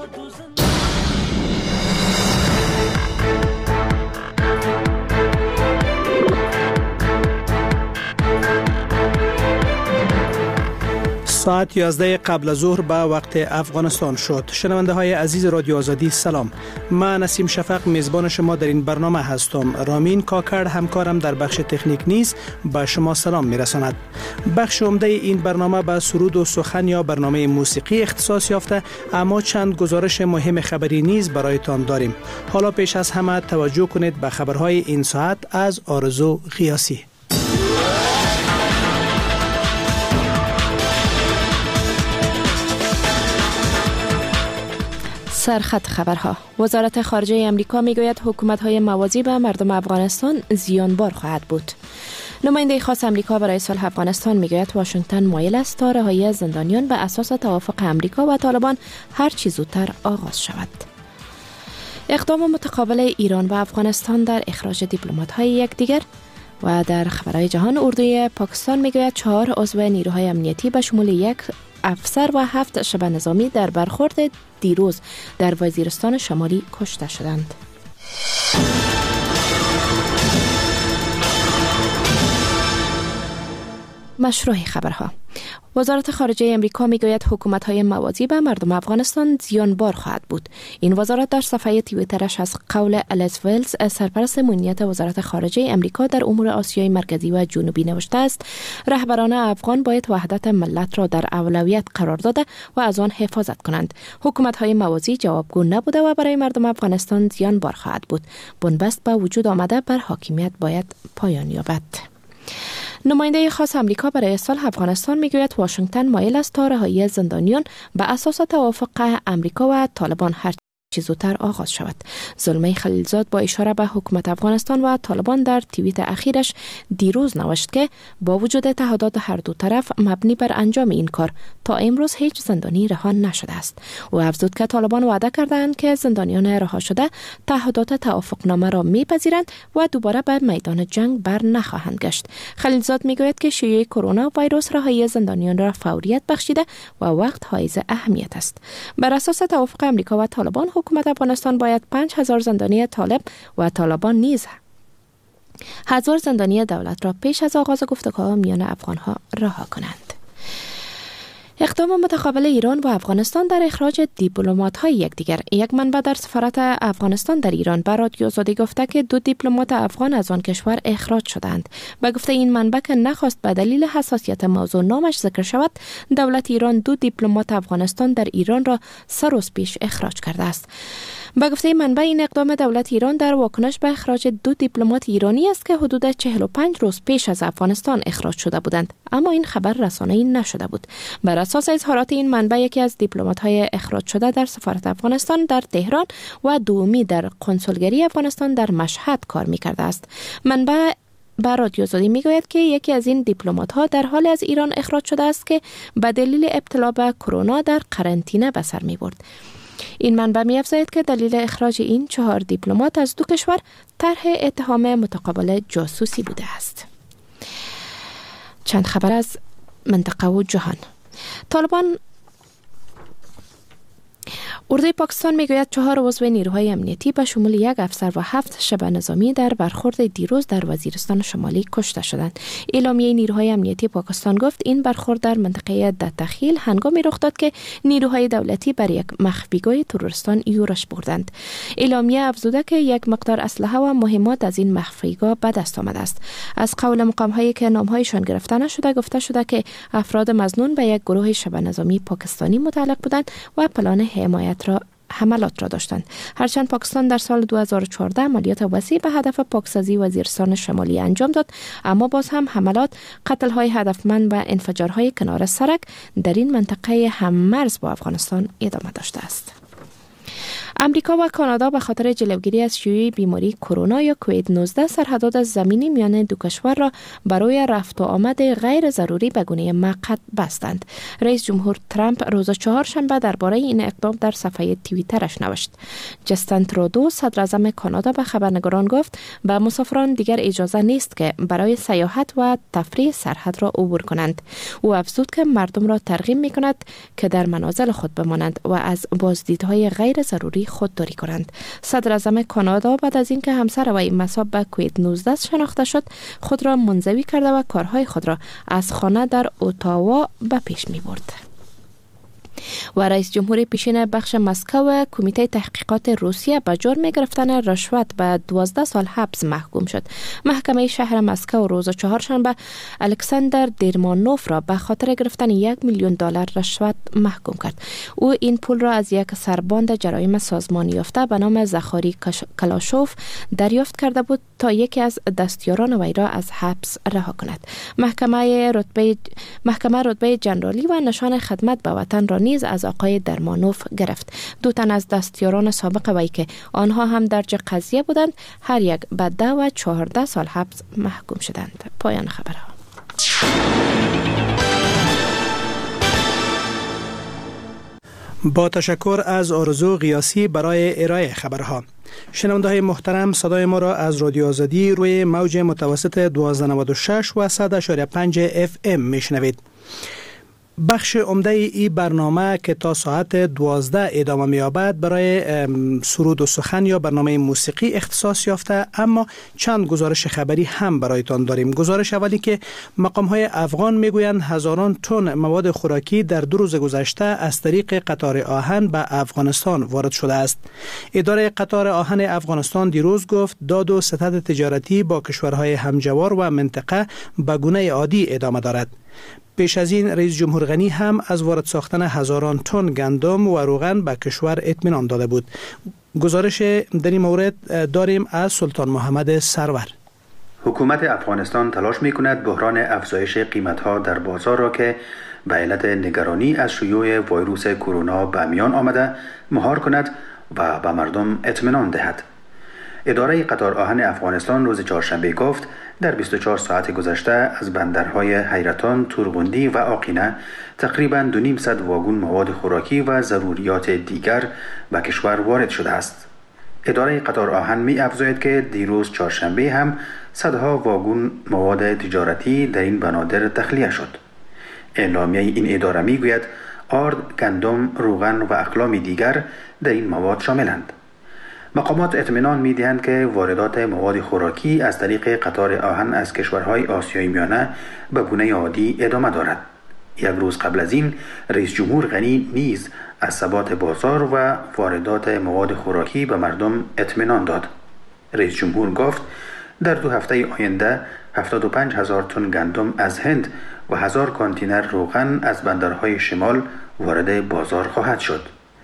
ساعت 11 قبل از ظهر به وقت افغانستان شد. شنونده های عزیز رادیو آزادی سلام. من نسیم شفق میزبان شما در این برنامه هستم. رامین کاکر همکارم در بخش تکنیک نیز به شما سلام میرساند. بخش عمده این برنامه به سرود و سخن یا برنامه موسیقی اختصاص یافته، اما چند گزارش مهم خبری نیز برایتان داریم. حالا پیش از همه توجه کنید به خبرهای این ساعت از آرزو غیاسی. سرخط خبرها. وزارت خارجه امریکا میگوید حکومت‌های موازی به مردم افغانستان زیانبار خواهد بود. نماینده خاص امریکا برای صلح افغانستان میگوید واشنگتن مایل است تا رهایی زندانیان به اساس توافق امریکا و طالبان هر چه زودتر آغاز شود. اقدام متقابل ایران و افغانستان در اخراج دیپلمات‌های یکدیگر. و در خبرهای جهان، اردوی پاکستان میگوید 4 عضو نیروهای امنیتی به شمول 1 افسر و 7 شبه نظامی در برخورد دیروز در وزیرستان شمالی کشته شدند. مشروع خبرها. وزارت خارجه امریکا میگوید حکومت‌های موازی به مردم افغانستان زیانبار خواهد بود. این وزارت در صفحه توییترش از قول الیس ویلز، سرپرست امنیت وزارت خارجه امریکا در امور آسیای مرکزی و جنوبی نوشته است: رهبران افغان باید وحدت ملت را در اولویت قرار داده و از آن حفاظت کنند. حکومت‌های موازی جوابگو نبوده و برای مردم افغانستان زیانبار خواهد بود. بنبست به وجود آمده بر حاکمیت باید پایان یابد. نماینده خاص امریکا برای صلح افغانستان میگوید واشنگتن مایل است تا رهایی زندانیان به اساس توافق امریکا و طالبان هر چه زودتر آغاز شود. زلمه خلیلزاد با اشاره به حکومت افغانستان و طالبان در توییت اخیرش دیروز نوشت که با وجود تعهدات هر دو طرف مبنی بر انجام این کار تا امروز هیچ زندانی رها نشده است. او افزود که طالبان وعده کردند که زندانیان رها شده تعهدات توافقنامه را میپذیرند و دوباره به میدان جنگ بر نخواهند گشت. خلیلزاد میگوید که شیوع کرونا ویروس رهایی زندانیان را فوریت بخشیده و وقت حائز اهمیت است. بر اساس توافق امریکا و طالبان، حکومت افغانستان باید 5000 زندانی طالب و طالبان نیز 1000 زندانی دولت را پیش از آغاز گفتگوها میان افغانها رها کنند. اقدام متقابل ایران و افغانستان در اخراج دیپلمات‌های یکدیگر. یک منبع در سفارت افغانستان در ایران به رادیو آزادی گفته که 2 دیپلمات افغان از آن کشور اخراج شدند. به گفته این منبع که نخواست به دلیل حساسیت موضوع نامش ذکر شود، دولت ایران 2 دیپلمات افغانستان در ایران را 3 روز پیش اخراج کرده است. به گفته منبع، این اقدام دولت ایران در واکنش به اخراج 2 دیپلمات ایرانی است که حدود 45 روز پیش از افغانستان اخراج شده بودند، اما این خبر رسانه‌ای نشده بود. بر اساس اظهارات این منبع، یکی از دیپلمات‌های اخراج شده در سفارت افغانستان در تهران و دومی در قنسولگری افغانستان در مشهد کار می‌کرده است. منبع به رادیو آزادی میگوید که یکی از این دیپلمات‌ها در حال از ایران اخراج شده است که به دلیل ابتلا به کرونا در قرنطینه به سر می‌برد. این منبع می‌افزاید که دلیل اخراج این 4 دیپلمات از 2 کشور طرح اتهام متقابل جاسوسی بوده است. چند خبر از منطقه و جهان. طالبان اردوی پاکستان میگوید 4 عضو نیروهای امنیتی به شمول 1 افسر و 7 شبه نظامی در برخورد دیروز در وزیرستان شمالی کشته شدند. اعلامیه نیروهای امنیتی پاکستان گفت این برخورد در منطقه دتخیل هنگامی رخ داد که نیروهای دولتی بر یک مخفیگاه تروریستان یورش بردند. اعلامیه افزوده که یک مقدار اسلحه و مهمات از این مخفیگاه به دست آمده است. از قول مقام‌هایی که نام‌هایشان گرفته نشده گفته شده که افراد مظنون به یک گروه شبه نظامی پاکستانی متعلق بودند و پلان حملات را داشتند. هرچند پاکستان در سال 2014 عملیات وسیع به هدف پاکسازی وزیرستان شمالی انجام داد، اما باز هم حملات، قتل‌های هدفمند و انفجارهای کنار سرک در این منطقه هم مرز با افغانستان ادامه داشته است. امریکا و کانادا به خاطر جلوگیری از شیوع بیماری کرونا یا کووید 19 سرحدات زمینی میان دو کشور را برای رفت و آمد غیر ضروری به گونه موقت بستند. رئیس جمهور ترامپ روز چهارشنبه درباره این اقدام در صفحه توییترش نوشت. جستین ترودو صدر اعظم کانادا به خبرنگاران گفت به مسافران دیگر اجازه نیست که برای سیاحت و تفریح سرحد را عبور کنند. او افزود که مردم را ترغیب می‌کند که در منازل خود بمانند و از بازدیدهای غیر ضروری خودداری کنند. صدر اعظم کانادا بعد از اینکه همسر وی مصاب به کووید 19 شناخته شد، خود را منزوی کرده و کارهای خود را از خانه در اتاوا به پیش می برد. و رئیس جمهور پیشین بخش مسکو و کمیته تحقیقات روسیه به جرم گرفتن رشوت به 12 سال حبس محکوم شد. محکمه شهر مسکو روز چهارشنبه الکساندر دیرمانوف را به خاطر گرفتن $1,000,000 رشوت محکوم کرد. او این پول را از یک سرباند جرایم سازمانی یافته به نام زخاری کلاشوف دریافت کرده بود تا یکی از دستیاران وی را از حبس رها کند. محکمه رتبه جنرالی و نشان خدمت به وطن را نیز از آقای درمانوف گرفت. 2 تن از دستیاران سابق وی که آنها هم درج قضیه بودند، هر یک به 10 و 14 سال حبس محکوم شدند. پایان خبرها. با تشکر از آرزو قیاسی برای ارائه خبرها. شنونده‌های محترم، صدای ما را از رادیو آزادی روی موج متوسط 1296 و 100.5 FM میشنوید. بخش عمده ای برنامه که تا ساعت 12 ادامه می‌یابد برای سرود و سخن یا برنامه موسیقی اختصاص یافته، اما چند گزارش خبری هم برایتان داریم. گزارش اولی که مقام‌های افغان میگویند هزاران تن مواد خوراکی در 2 روز گذشته از طریق قطار آهن به افغانستان وارد شده است. اداره قطار آهن افغانستان دیروز گفت داد و ستد تجارتی با کشورهای همجوار و منطقه به گونه عادی ادامه دارد. پیش از این رئیس جمهور غنی هم از وارد ساختن هزاران تن گندم و روغن به کشور اطمینان داده بود. گزارش در این مورد داریم از سلطان محمد سرور. حکومت افغانستان تلاش می‌کند بحران افزایش قیمت‌ها در بازار را که به علت نگرانی از شیوع ویروس کرونا به میان آمده مهار کند و به مردم اطمینان دهد. اداره قطار آهن افغانستان روز چهارشنبه گفت در 24 ساعت گذشته از بندرهای حیرتان، تورغوندی و آقینه تقریباً 200 واگن مواد خوراکی و ضروریات دیگر به کشور وارد شده است. اداره قطار آهن می افزاید که دیروز چهارشنبه هم صدها واگن مواد تجارتی در این بنادر تخلیه شد. اعلامیه این اداره می گوید آرد، گندم، روغن و اقلام دیگر در این مواد شاملند. مقامات اطمینان می‌دهند که واردات مواد خوراکی از طریق قطار آهن از کشورهای آسیای میانه به گونه عادی ادامه دارد. یک روز قبل از این رئیس جمهور غنی نیز از ثبات بازار و واردات مواد خوراکی به مردم اطمینان داد. رئیس جمهور گفت در 2 هفته آینده 75,000 تن گندم از هند و 1000 کانتینر روغن از بندرهای شمال وارد بازار خواهد شد.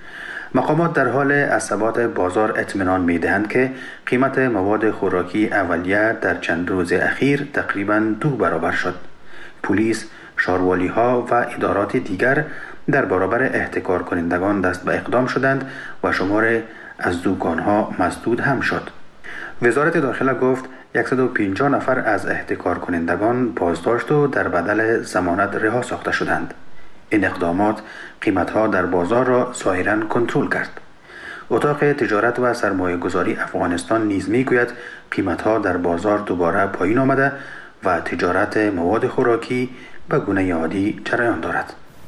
مقامات در حال از ثبات بازار اطمینان می‌دهند که قیمت مواد خوراکی اولیه در چند روز اخیر تقریباً 2 برابر شد. پلیس، شاروالی‌ها و ادارات دیگر در برابر احتکار کنندگان دست به اقدام شدند و شمار از دکان‌ها مسدود هم شد. وزارت داخله گفت 150 نفر از احتکار کنندگان بازداشت و در بدل ضمانت رها ساخته شدند. این اقدامات قیمت‌ها در بازار را ظاهراً کنترل کرد. اتاق تجارت و سرمایه گذاری افغانستان نیز می‌گوید قیمت‌ها در بازار دوباره پایین آمده و تجارت مواد خوراکی به گونه عادی جریان دارد.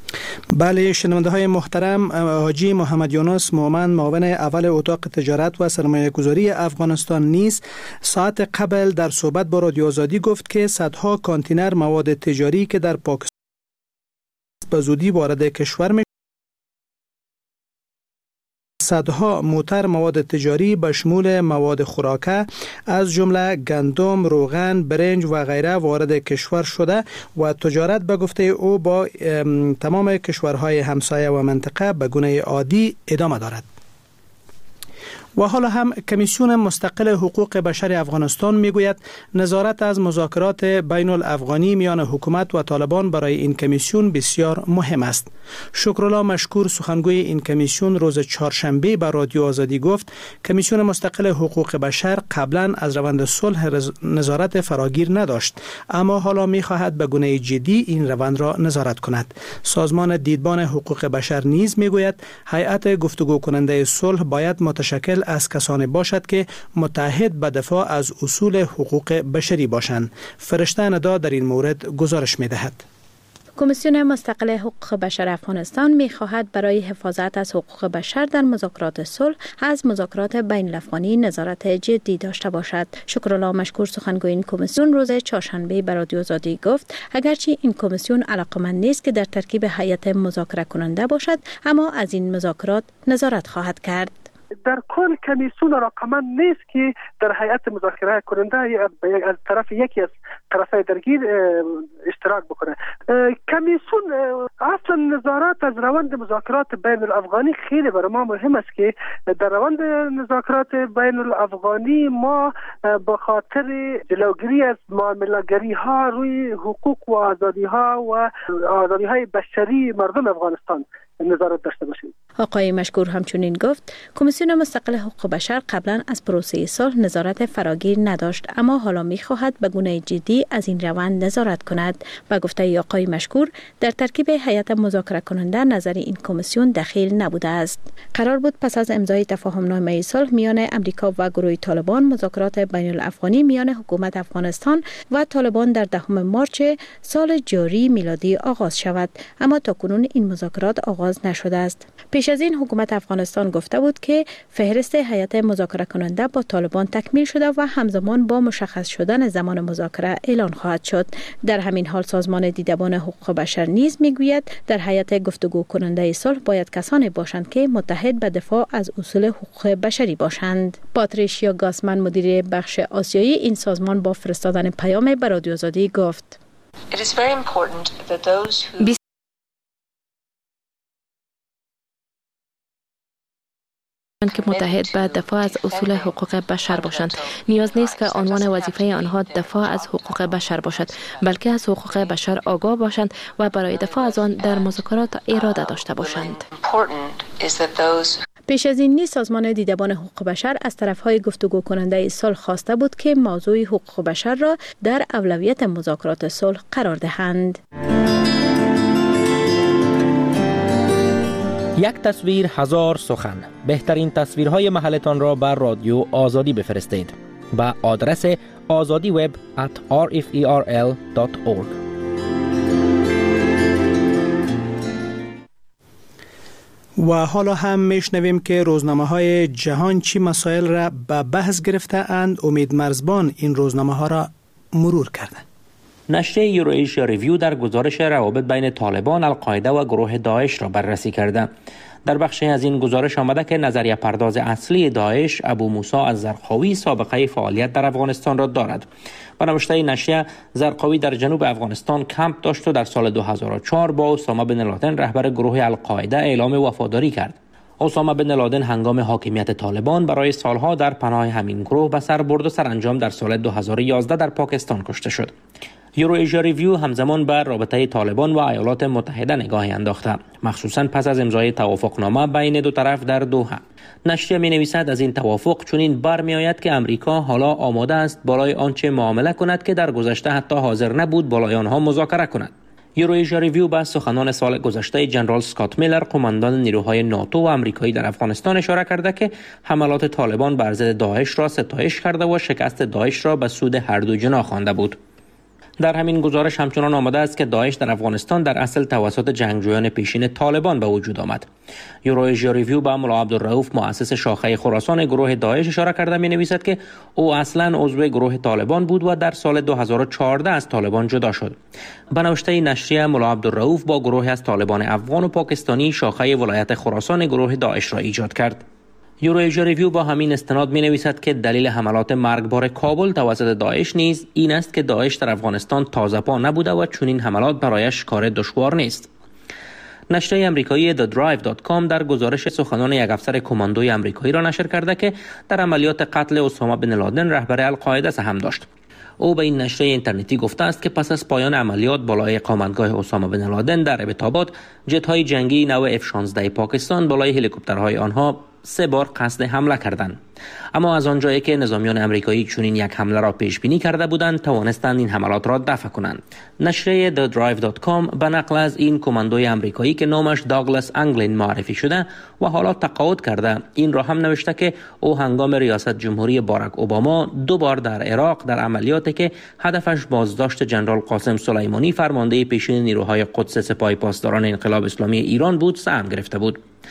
بله، شنونده های محترم، حاجی محمد یونس مومن معاون اول اتاق تجارت و سرمایه گذاری افغانستان نیز ساعت قبل در صحبت با رادیو آزادی گفت که صدها کانتینر مواد تجاری که در پاکستان به زودی وارد کشور می صدها موتر مواد تجاری به شمول مواد خوراکه از جمله گندم، روغن، برنج و غیره وارد کشور شده و تجارت به گفته او با تمام کشورهای همسایه و منطقه به گونه عادی ادامه دارد. و حالا هم کمیسیون مستقل حقوق بشر افغانستان میگوید نظارت از مذاکرات بین الافغانی میان حکومت و طالبان برای این کمیسیون بسیار مهم است. شکرالله مشکور سخنگوی این کمیسیون روز چهارشنبه به رادیو آزادی گفت کمیسیون مستقل حقوق بشر قبلا از روند صلح نظارت فراگیر نداشت، اما حالا میخواهد به گونه جدی این روند را نظارت کند. سازمان دیدبان حقوق بشر نیز میگوید هیئت گفتگو کننده صلح باید متشکل از کسانی باشد که متحد به دفاع از اصول حقوق بشری باشند. فرشته ندا در این مورد گزارش می‌دهد. کمیسیون مستقل حقوق بشر افغانستان می‌خواهد برای حفاظت از حقوق بشر در مذاکرات صلح از مذاکرات بین الافغانی نظارت جدی داشته باشد. شکرالله مشکور سخنگوی این کمیسیون روز چهارشنبه به رادیو آزادی گفت اگرچه این کمیسیون علاقمند نیست که در ترکیب هیئت مذاکره کننده باشد، اما از این مذاکرات نظارت خواهد کرد. در کل کمیسیون رقمن نیست که در هیئت مذاکره کننده از طرف یکی از طرفین درگیر اشتراک بکنه. کمیسیون اصلا نظارت از روند مذاکرات بین الافغانی خیلی برای ما مهم است که در روند مذاکرات بین الافغانی ما به خاطر جلوگیری از معامله‌گری ها روی حقوق و آزادی های بشری مردم افغانستان نظارت داشته باشیم. آقای مشکور همچنین گفت کمیسیون مستقل حقوق بشر قبلا از پروسه صلح نظارت فراگیر نداشت، اما حالا می‌خواهد به گونه جدی از این روند نظارت کند. با گفته آقای مشکور در ترکیب هیئت مذاکره کننده نظر این کمیسیون دخیل نبوده است. قرار بود پس از امضای تفاهمنامه صلح میان امریکا و گروه طالبان مذاکرات بین الافغانی میان حکومت افغانستان و طالبان در 10 مارس سال جاری میلادی آغاز شود، اما تاکنون این مذاکرات آغاز نشده است. پیش از این حکومت افغانستان گفته بود که فهرست هیئت مذاکره کننده با طالبان تکمیل شده و همزمان با مشخص شدن زمان مذاکره اعلان خواهد شد. در همین حال سازمان دیدبان حقوق بشر نیز میگوید در هیئت گفتگو کننده صلح باید کسانی باشند که متحد به دفاع از اصول حقوق بشری باشند. پاتریشیا گاسمن مدیر بخش آسیایی این سازمان با فرستادن پیام به رادیو آزادی گفت که متحد به دفاع از اصول حقوق بشر باشند. نیاز نیست که عنوان وظیفه آنها دفاع از حقوق بشر باشد، بلکه از حقوق بشر آگاه باشند و برای دفاع از آن در مذاکرات اراده داشته باشند. پیش از این نیز سازمان دیدبان حقوق بشر از طرفهای گفتگو کننده صلح خواسته بود که موضوع حقوق بشر را در اولویت مذاکرات صلح قرار دهند. یک تصویر هزار سخن. بهترین تصویرهای محلتان را بر رادیو آزادی بفرستید با آدرس azadiweb@rferl.org. و حالا هم میشنویم که روزنامه‌های جهان چی مسائل را به بحث گرفته اند. امید مرزبان این روزنامه‌ها را مرور کرده. نشریه یورویشیا ریویو در گزارش روابط بین طالبان، القاعده و گروه داعش را بررسی کرده. در بخشی از این گزارش آمده که نظریه پرداز اصلی داعش ابو موسی الزرقاوی سابقه فعالیت در افغانستان را دارد. به نوشته نشریه، زرقاوی در جنوب افغانستان کمپ داشت و در سال 2004 با اسامه بن لادن رهبر گروه القاعده اعلام وفاداری کرد. اسامه بن لادن هنگام حاکمیت طالبان برای سالها در پناه همین گروه به سر برد و سرانجام در سال 2011 در پاکستان کشته شد. یورویشیا ریویو همزمان بر رابطه طالبان و ایالات متحده نگاهی انداخته، مخصوصاً پس از امضای توافقنامه بین دو طرف در دوحه. نشریه می‌نویسد از این توافق چنین برمی‌آید که امریکا حالا آماده است بالای آنچه معامله کند که در گذشته حتی حاضر نبود بالای آنها مذاکره کند. یورویشیا ریویو به سخنان سال گذشته جنرال اسکات میلر، قماندان نیروهای ناتو و آمریکایی در افغانستان اشاره کرده که حملات طالبان بر ضد داعش را ستایش کرده و شکست داعش را به سود هر دو جناح خوانده بود. در همین گزارش همچنان آمده است که داعش در افغانستان در اصل توسط جنگجویان پیشین طالبان به وجود آمد. یورویشیا ریویو به ملا عبدالرؤوف، مؤسس شاخه خراسان گروه داعش اشاره کرده می‌نویسد که او اصلا عضو گروه طالبان بود و در سال 2014 از طالبان جدا شد. به نوشته نشریه، ملا عبدالرؤوف با گروهی از طالبان افغان و پاکستانی شاخه ولایت خراسان گروه داعش را ایجاد کرد. یورویشیا ریویو با همین استناد می نویسد که دلیل حملات مرگبار کابل توسط داعش نیز این است که داعش در افغانستان تازه پا نبوده و چنین حملات برایش کار دشوار نیست. نشریه آمریکایی thedrive.com در گزارش سخنان یک افسر کماندوی آمریکایی را نشر کرده که در عملیات قتل اسامه بن لادن رهبر القاعده سهم داشت. او به این نشریه اینترنتی گفته است که پس از پایان عملیات بالای اقامتگاه اسامه بن لادن در ابتاباد، جت‌های جنگی نو F-16 پاکستان بالای هلیکوپترهای آنها 3 بار قصد حمله کردند. اما از آنجایی که نظامیان آمریکایی چنین یک حمله را پیش بینی کرده بودند، توانستند این حملات را دفع کنند. نشریه thedrive.com به نقل از این کماندوی آمریکایی که نامش داگلاس انگلین معرفی شده و حالا تقاعد کرده، این را هم نوشته که او هنگام ریاست جمهوری باراک اوباما 2 بار در عراق در عملیاتی که هدفش بازداشت جنرال قاسم سلیمانی فرمانده پیشین نیروهای قدس سپاه پاسداران انقلاب اسلامی ایران بود سهم گرفته بود.